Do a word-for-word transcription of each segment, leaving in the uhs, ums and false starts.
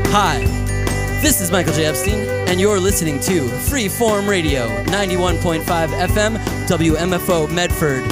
Hi, this is Michael J. Epstein, and you're listening to Freeform Radio, ninety-one point five F M, W M F O Medford.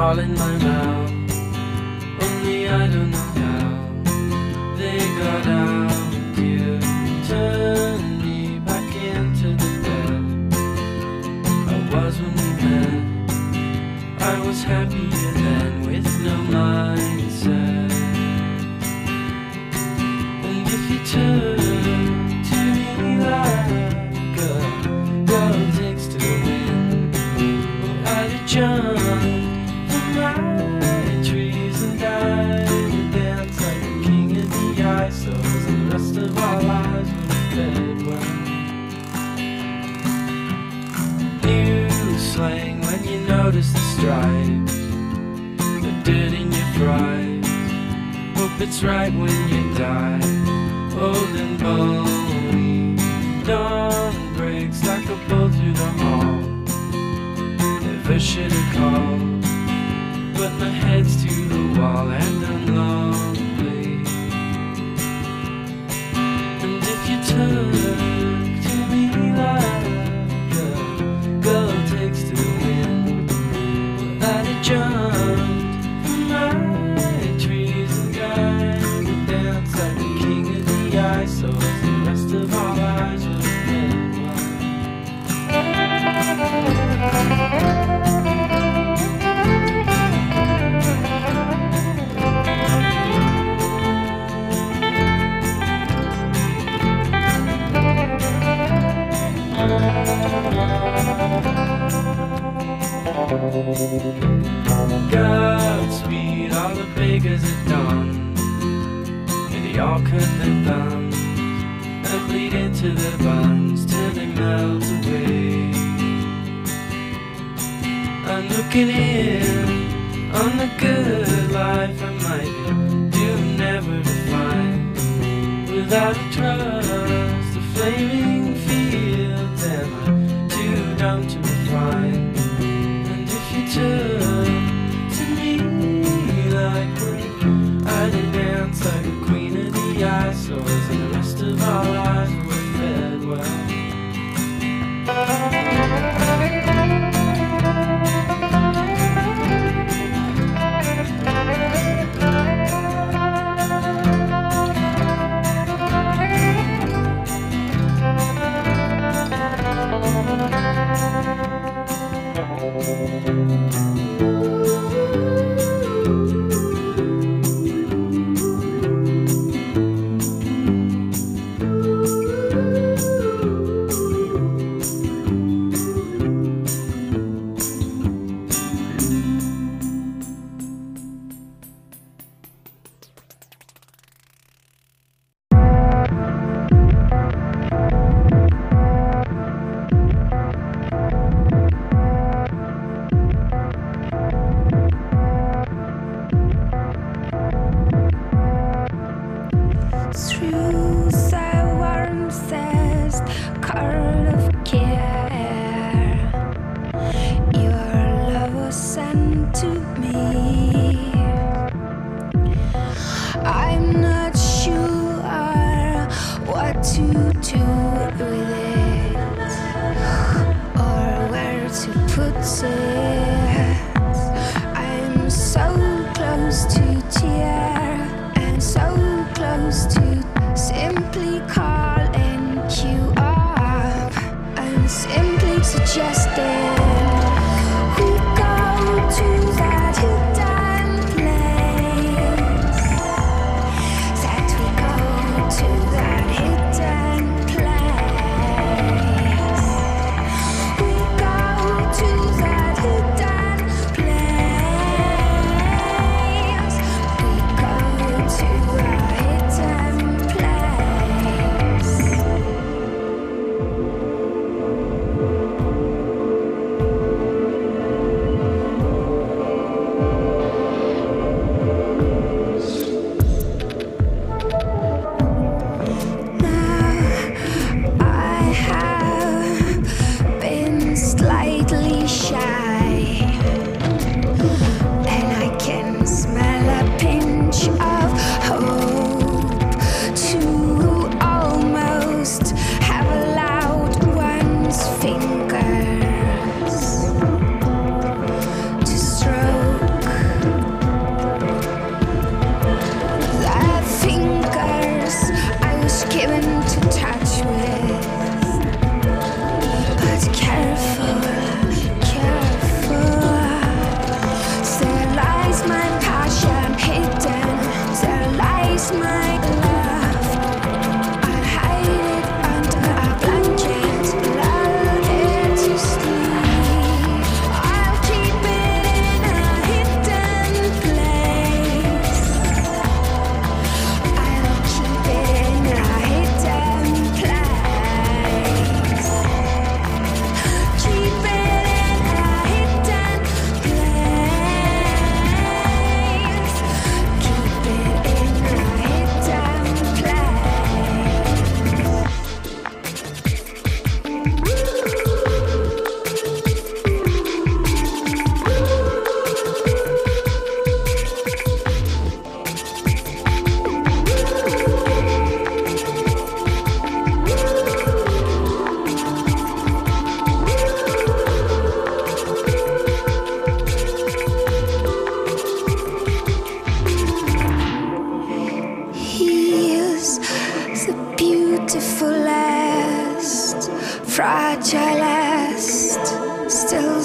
all in my mouth. Only I don't know how they got out. You turned me back into the bed I was when we met. I was happier then with no mindset. And if you turn to me like a girl takes to the wind, well, I'd have jumped from my trees and died and danced like a king in the ice. So as the rest of our lives were fed well. New slang when you notice the stripes, the dirt in your fries. Hope it's right when you die, old and bony. Dawn breaks like a bolt through the hall. Never should have called, but my head's to the wall and I'm lonely. And if you turn to me like a girl takes to the wind, well, I'd have jumped from my trees and died and danced like a king in the ice. So as the rest of our lives were dead well. Godspeed, all the beggars at dawn. May they all cut their thumbs and bleed into their buns till they melt away. I'm looking in on the good life I might be doomed never to find. Without a trust, the flaming fields am I too dumb to refine. And if you turn to me like when I did dance like a queen of the ice, so as the rest of our lives were fed well. To that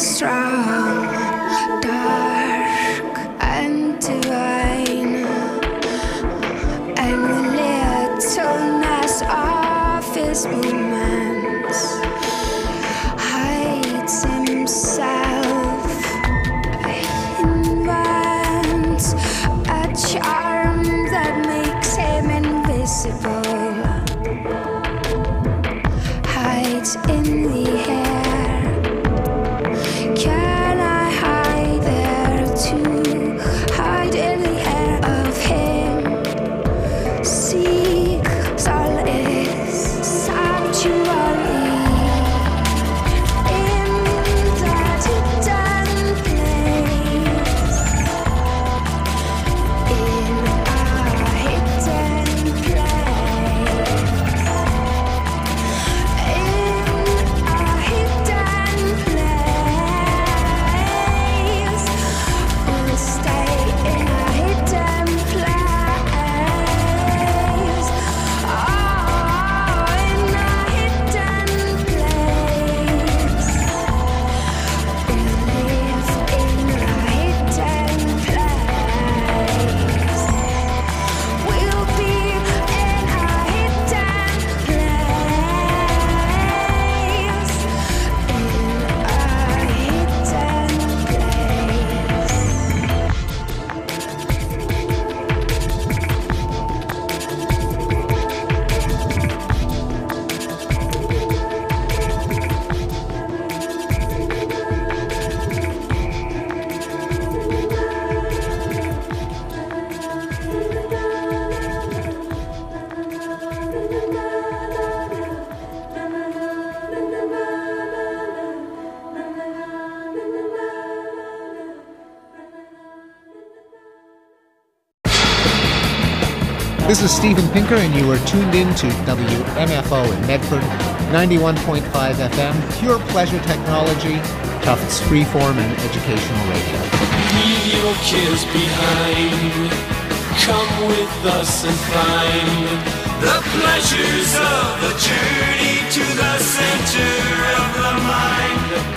strong, dark, and divine, and the littleness of his movements hides himself, invents a charm that makes him invisible, hides in the air. Can I hide there too? Hide in the air of him. Seek solace, sanctuary in that hidden place. In a hidden place. In a hidden place. We'll stay in a hidden place. Oh, in a hidden place. We'll live in a hidden place. We'll be in a hidden place. This is Steven Pinker, and you are tuned in to W M F O in Medford, ninety-one point five F M, pure pleasure technology, Tufts freeform and educational radio. Leave your cares behind. Come with us and find the pleasures of the journey to the center of the mind.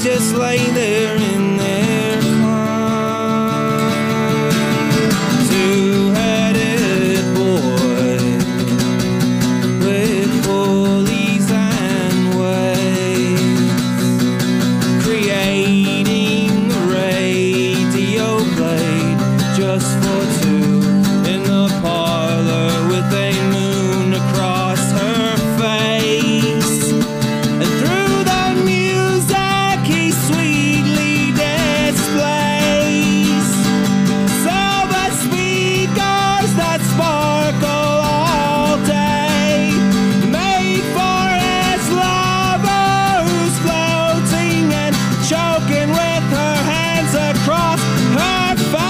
just lay there in their climb. Two-headed boy with pulleys and waves, creating a radio blade just for two in the parlor with a moon across her face. And through the music he sweetly displays silver speakers that sparkle all day, made for his lover who's floating and choking with her hands across her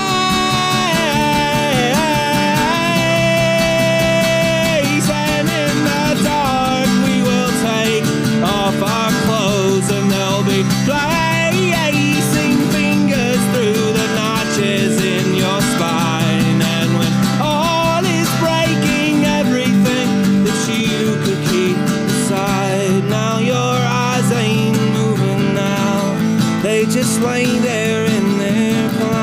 face. And in the dark we will take off our clothes and they'll be placing fingers through the notches in your spine. And when all is breaking, everything that you could keep inside, now your eyes ain't moving now, they just lay there in their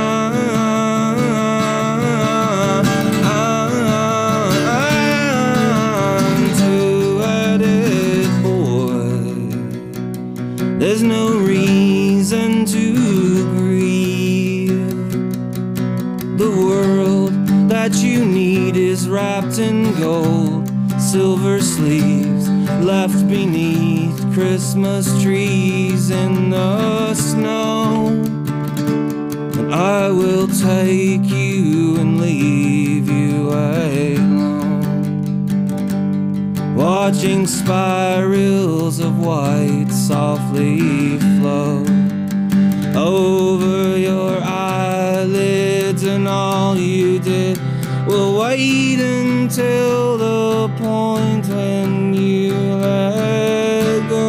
climb. Two-headed boy, there's no reason to grieve. The world that you need is wrapped in gold, silver sleeves left beneath Christmas trees in the snow. And I will take you and leave you alone, watching spirals of white softly flow over your eyelids, and all you did was wait until the point when you let go.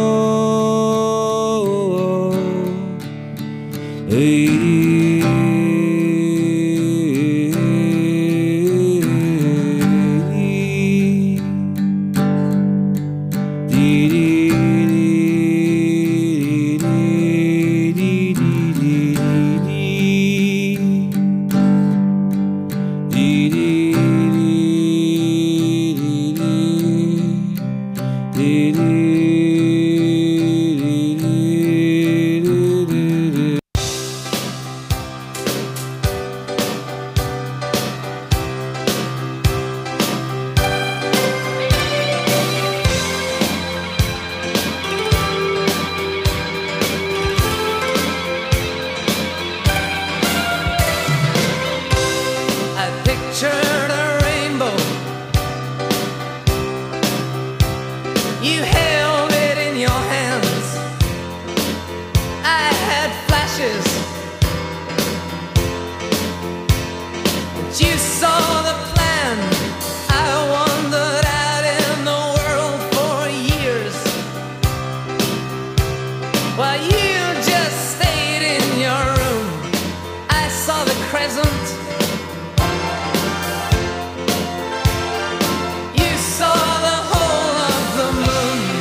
I pictured a rainbow. You held it in your hands. I had flashes, but you saw the plan. I wandered out in the world for years, while you just stayed in your room. I saw the crescent. You saw the whole of the moon.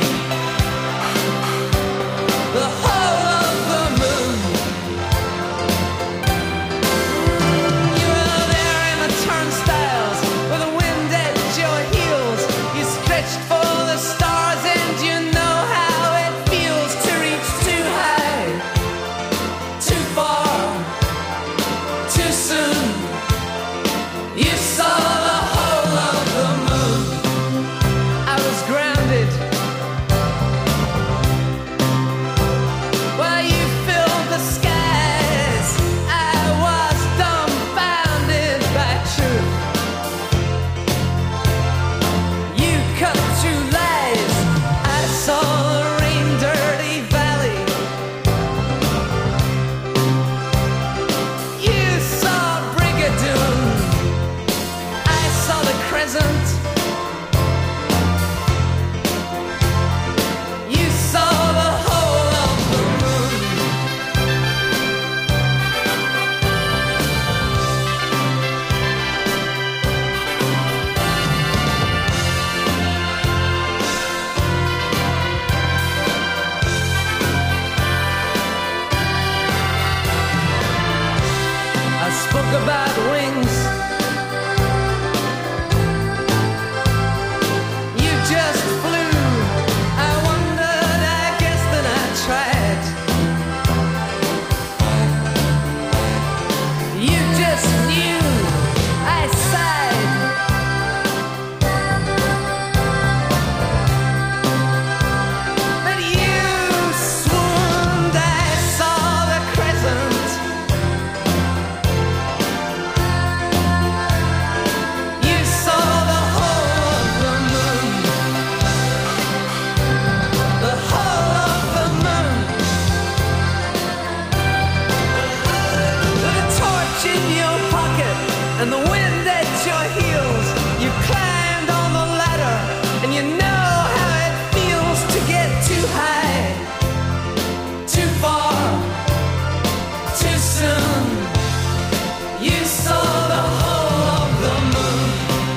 know how it feels to get too high, too far, too soon. You saw the whole of the moon,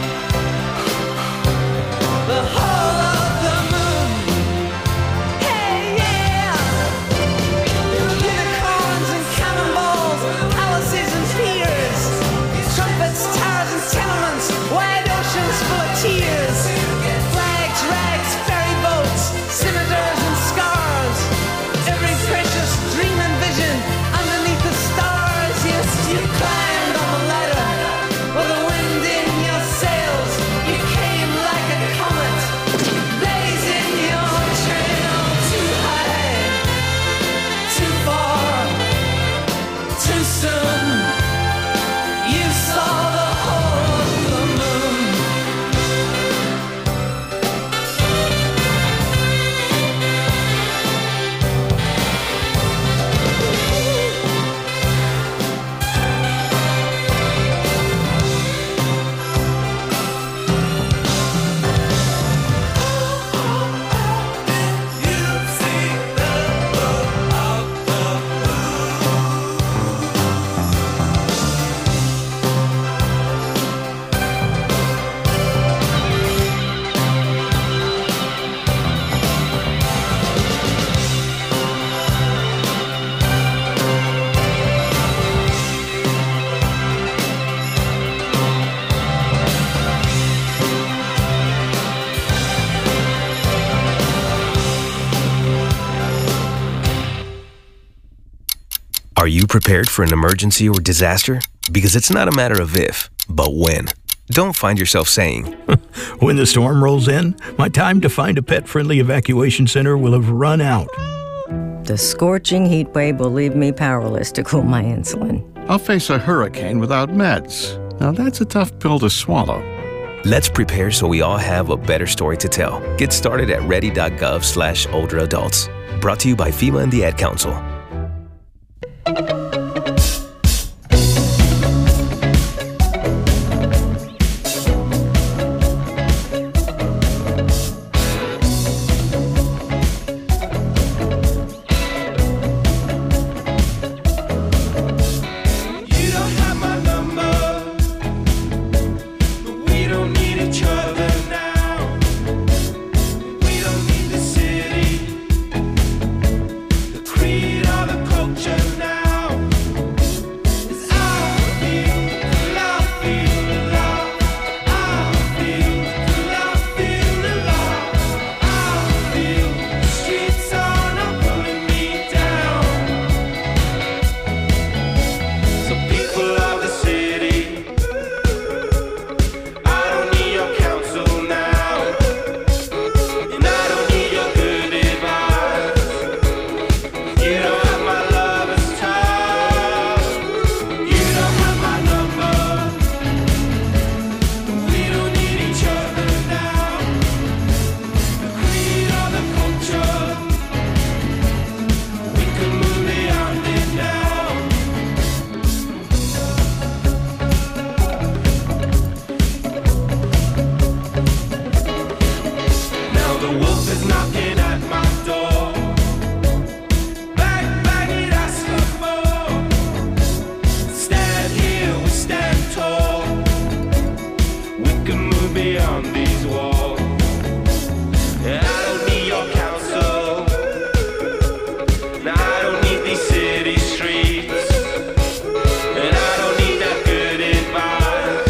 the whole of the moon. Hey, yeah. Unicorns and cannonballs, palaces and piers, trumpets, towers and tenements, wide oceans full of tears, flags, rags, ferry boats, scimitars and scars, every precious dream and vision underneath the stars. Yes, you climbed on the ladder with the wind in your sails. You came like a comet, blazing your trail. Too high, too far, too soon. You saw the whole of the moon. Are you prepared for an emergency or disaster? Because it's not a matter of if, but when. Don't find yourself saying, When the storm rolls in, my time to find a pet-friendly evacuation center will have run out. The scorching heat wave will leave me powerless to cool my insulin. I'll face a hurricane without meds. Now that's a tough pill to swallow. let's prepare so we all have a better story to tell. Get started at ready.gov slash older adults. Brought to you by FEMA and the Ad Council.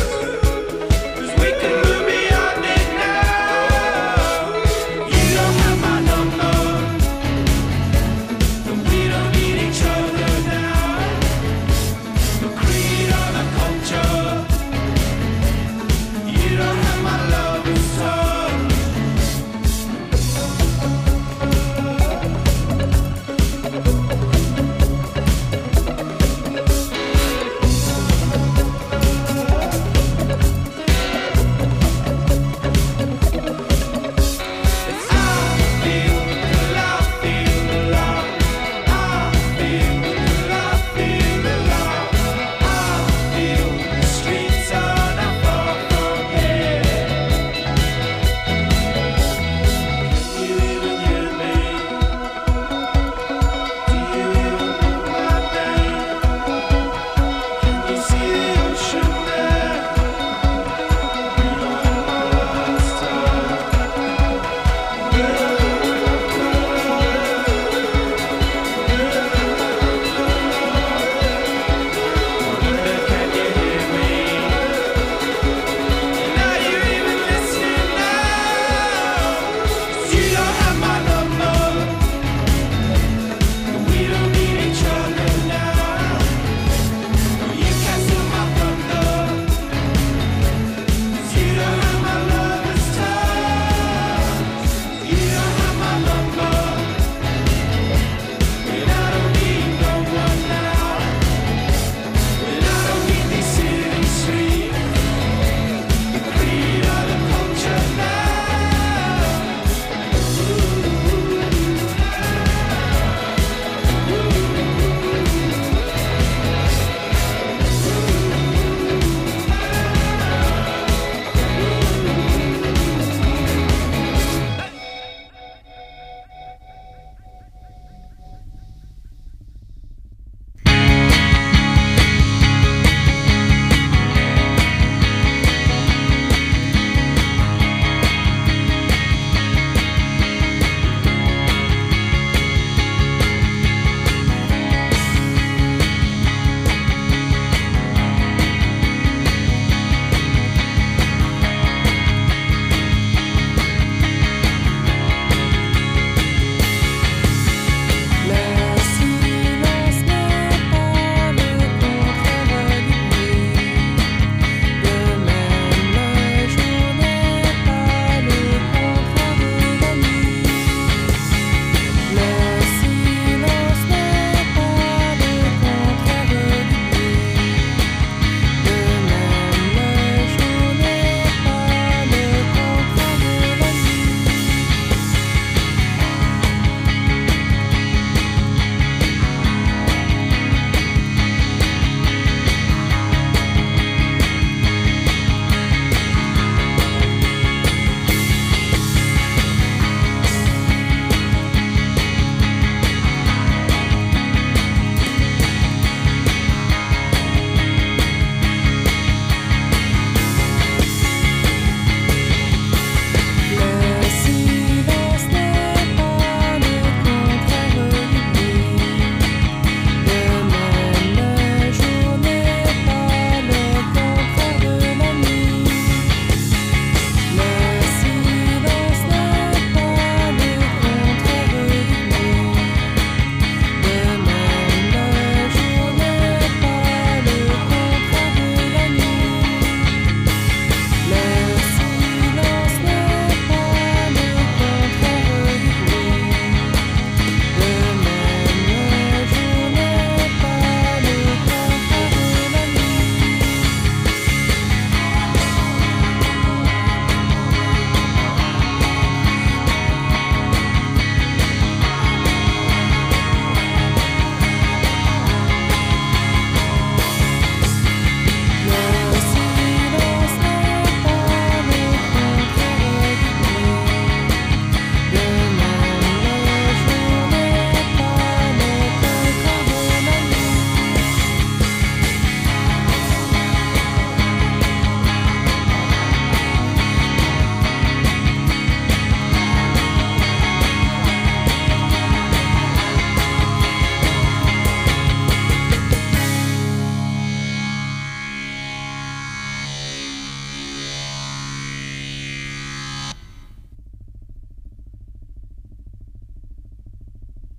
You don't have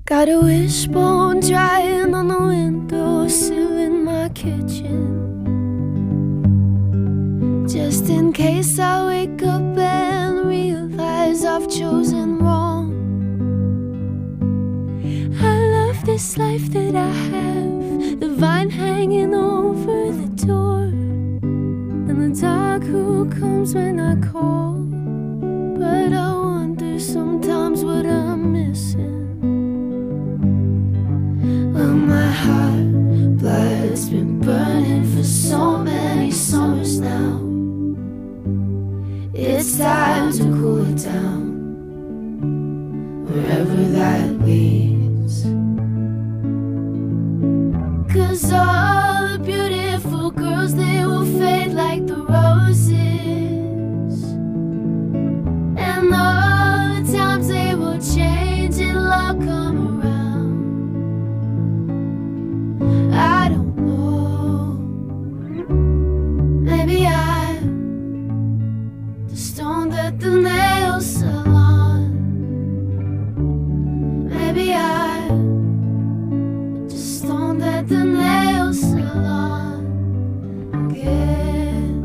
Got a wishbone drying on the windowsill in my kitchen, just in case I wake up and realize I've chosen wrong. I love this life that I have, the vine hanging over the door, and the dog who comes when I call. But I wonder sometimes what I'm missing. Well, my heart blood's been burning for so many summers now. It's time to cool it down, wherever that leads. 'Cause all the beautiful girls, they will fade like the roses, and all the times they will change, it'll all come around. I don't know, maybe I'm the stone that the nail salon. Maybe I'm just stone that the nail salon again.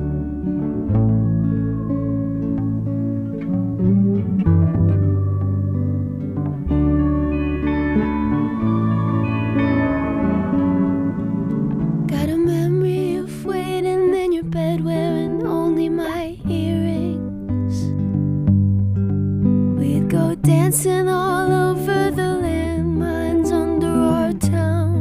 Got a memory of waiting in your bed wearing only my earrings. We'd go dancing all over the landmines under our town.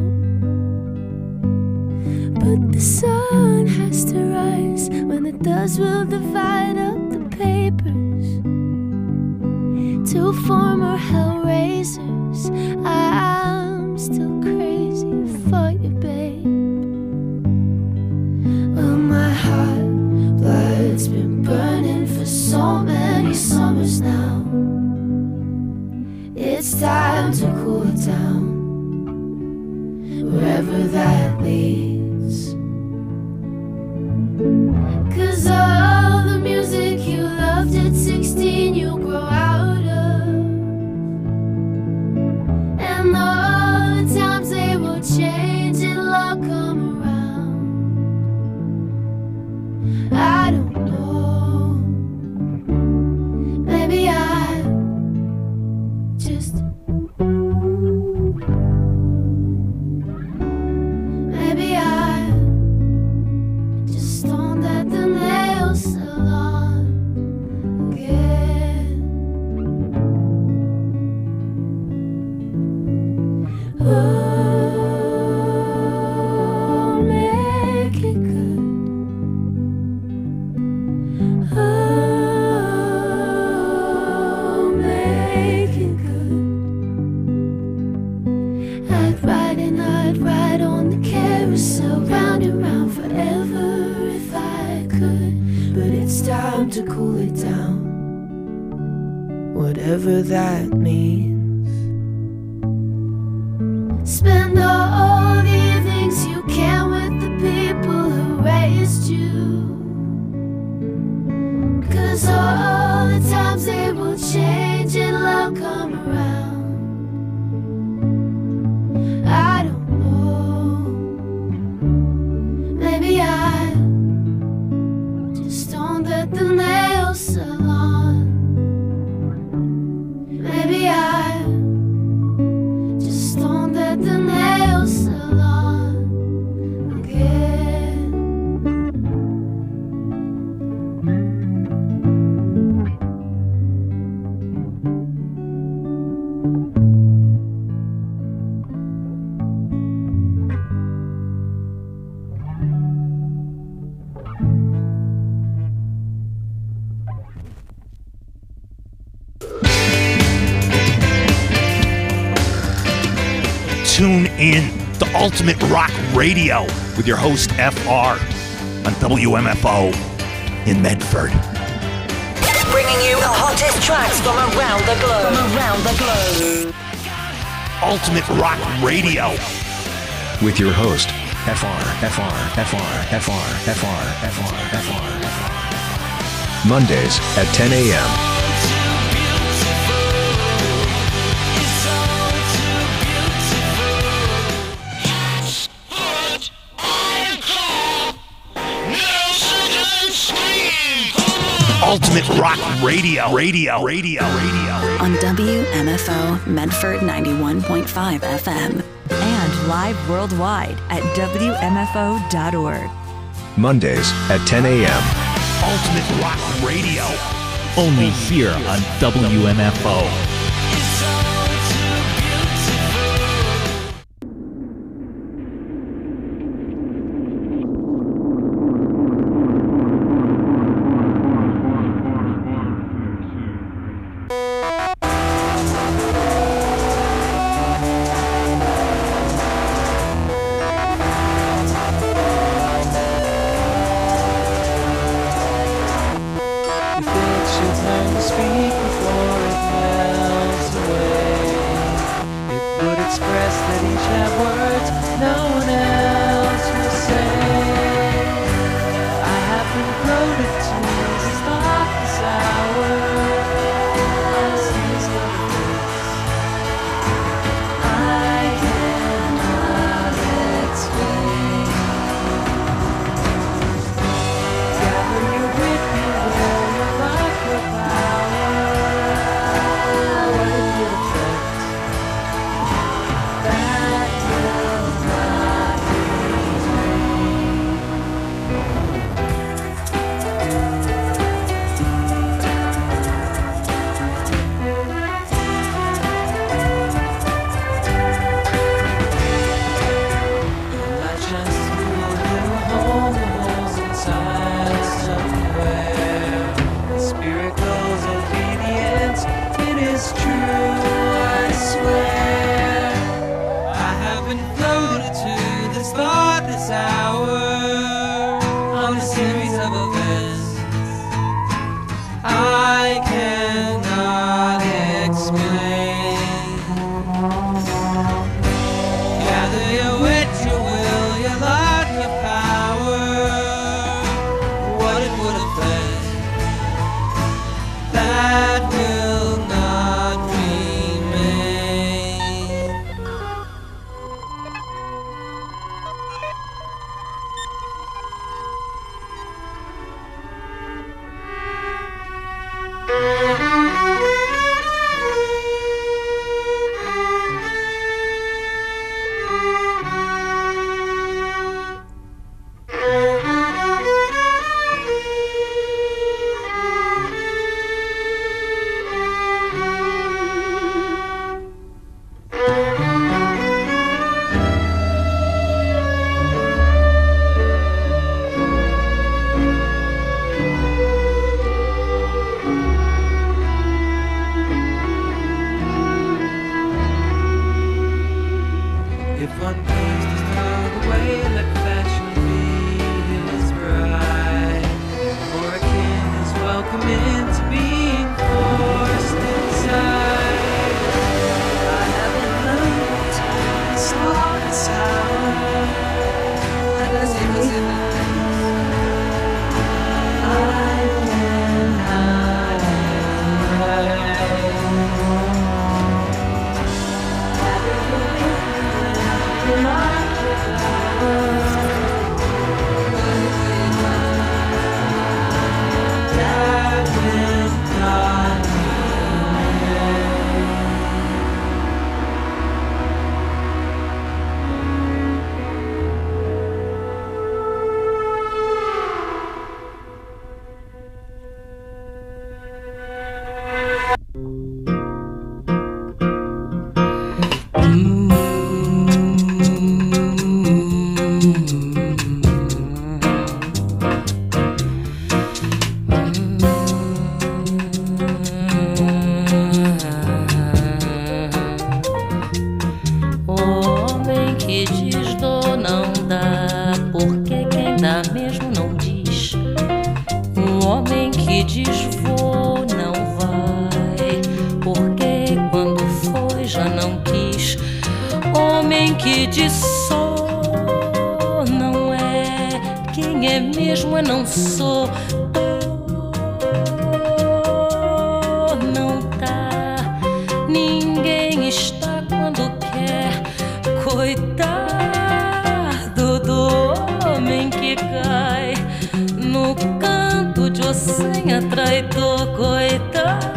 But the sun has to rise. When it does, we'll divide up the papers. Two former hellraisers. I'm still crazy for you, babe. Well, my heart blood's been burning for so many summers now. It's time to cool it down, wherever that leads. 'Cause all the music you loved at sixteen, you grow out of, and all the times they will change, it'll all come around. I don't know, maybe I'm just, maybe I'm just stoned at the nail salon again. Oh, make it good. Oh, make it good. I'd ride and I'd ride on the carousel, round and round forever if I could. But it's time to cool it down, whatever that means. Spend all the evenings you can with the people who raised you. 'Cause all the times they will change, it'll all come around. I don't know, maybe I'm just stoned at the nail salon. Maybe I'm just stoned at the nail salon again. Tune in to Ultimate Rock Radio with your host F R on W M F O in Medford. Bringing you the hottest tracks from around the globe. From around the globe. Ultimate Rock Radio with your host F R, F R, F R, F R, F R, F R, F R, F R. Mondays at ten a.m. Radio. Radio. Radio. Radio. On W M F O Medford ninety-one point five F M. And live worldwide at W M F O dot org. Mondays at ten a.m. Ultimate Rock Radio. Only here on W M F O. senha traidor, coitado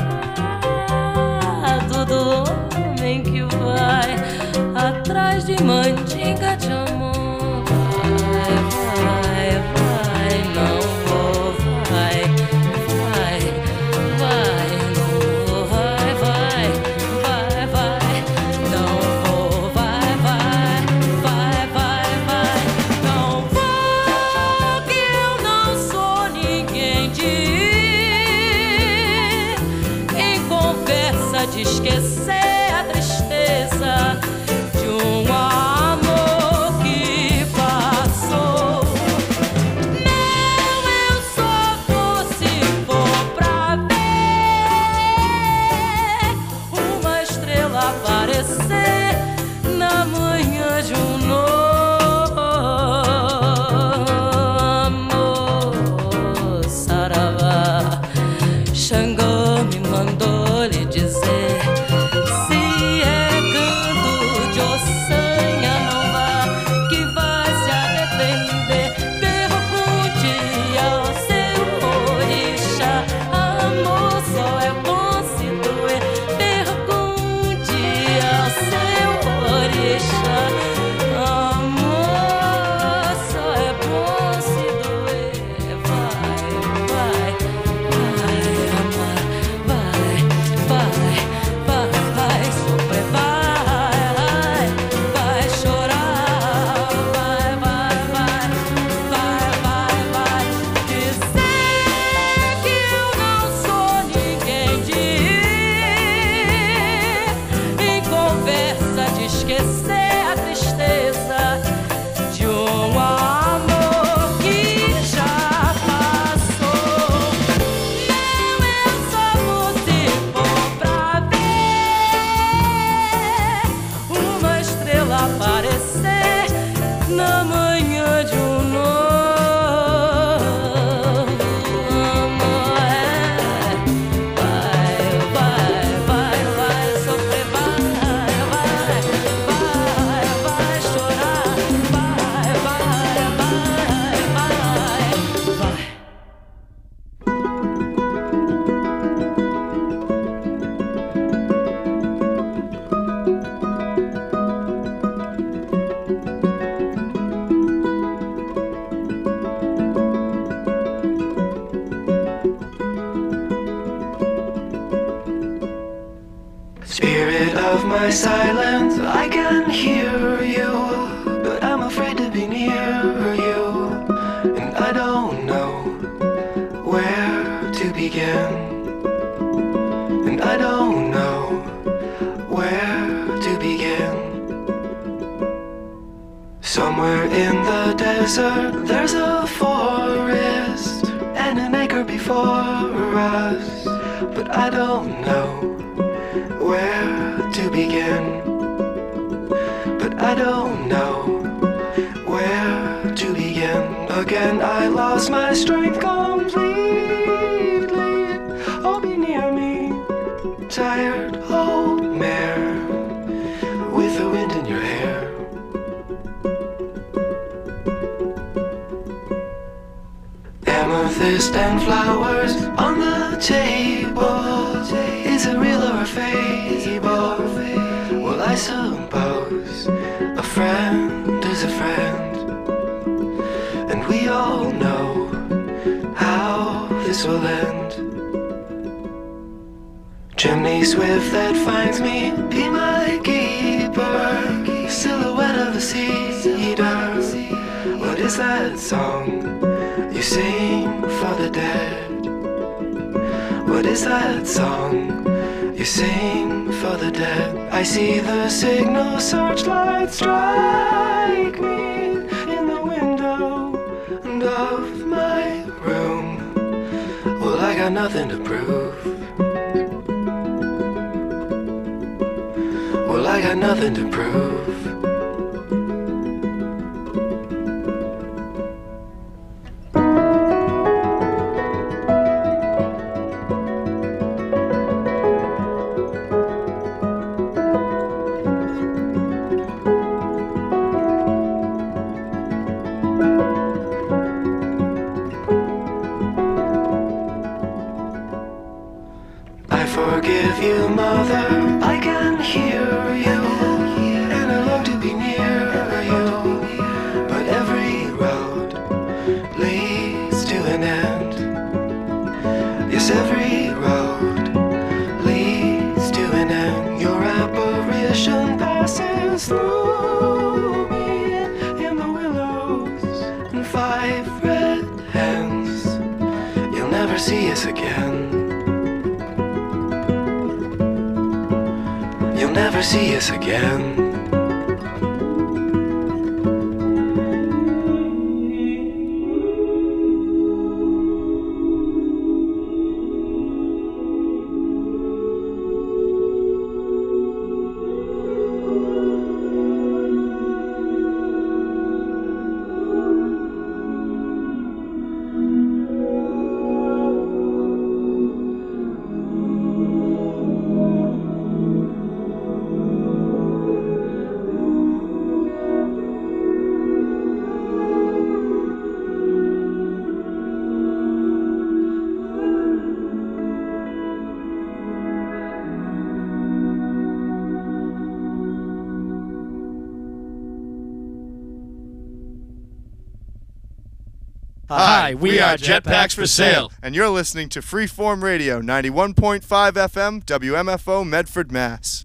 do homem que vai atrás de mandinga de amor. Vai, vai, vai, não vou, vai, vai, vai, não vou, vai, vai, vai, vai, não vou, vai, vai, vai, vai, vai, não vou, que eu não sou ninguém de ir em conversa de esquecer a tristeza de um amor que passou. Não, eu só vou se for pra ver uma estrela aparecer na manhã de um novo amor. Saravá, Xangô me mandou lhe dizer: se é canto de ossanha, não vá, que vai se arrepender. Pergunte ao seu orixá, amor só é bom se doer. Pergunte ao seu orixá, amor só é bom se doer. Vai, vai, vai, amar, vai, vai, vai, vai sofrer, vai, vai chorar, vai, vai, vai, vai, vai, vai dizer que eu não sou ninguém de ir em conversa de esquecer a tristeza de um amor que já passou. Não, eu só vou se for pra ver uma estrela aparecer na manhã de um novo amor. Vai, vai, vai, vai sofrer, vai, vai, vai, vai chorar, vai, vai, vai, vai, vai. Spirit of my silence, I can hear you, but I'm afraid to be near you, and I don't know where to begin, and I don't know where to begin. Somewhere in the desert there's a forest and an acre before us, but I don't know where to begin, but I don't know where to begin. Again I lost my strength completely. Oh, be near me, tired old mare with the wind in your hair. Amethyst and flowers on the table. Is it real or a fable? Well, I suppose a friend is a friend, and we all know how this will end. Chimney swift that finds me, be my keeper. Silhouette of a cedar. What is that song you sing for the dead? What is that song you sing for the dead? I see the signal searchlight strike me in the window of my room. Well, I got nothing to prove. Well, I got nothing to prove. little mother, I can hear you, and I long to be near you, but every road leads to an end. Yes, every road leads to an end. Your apparition passes through me in the willows and five red hands. You'll never see us again. You'll never see us again. Hi, we are Jetpacks for Sale, and you're listening to Freeform Radio, ninety-one point five F M, W M F O, Medford, Mass.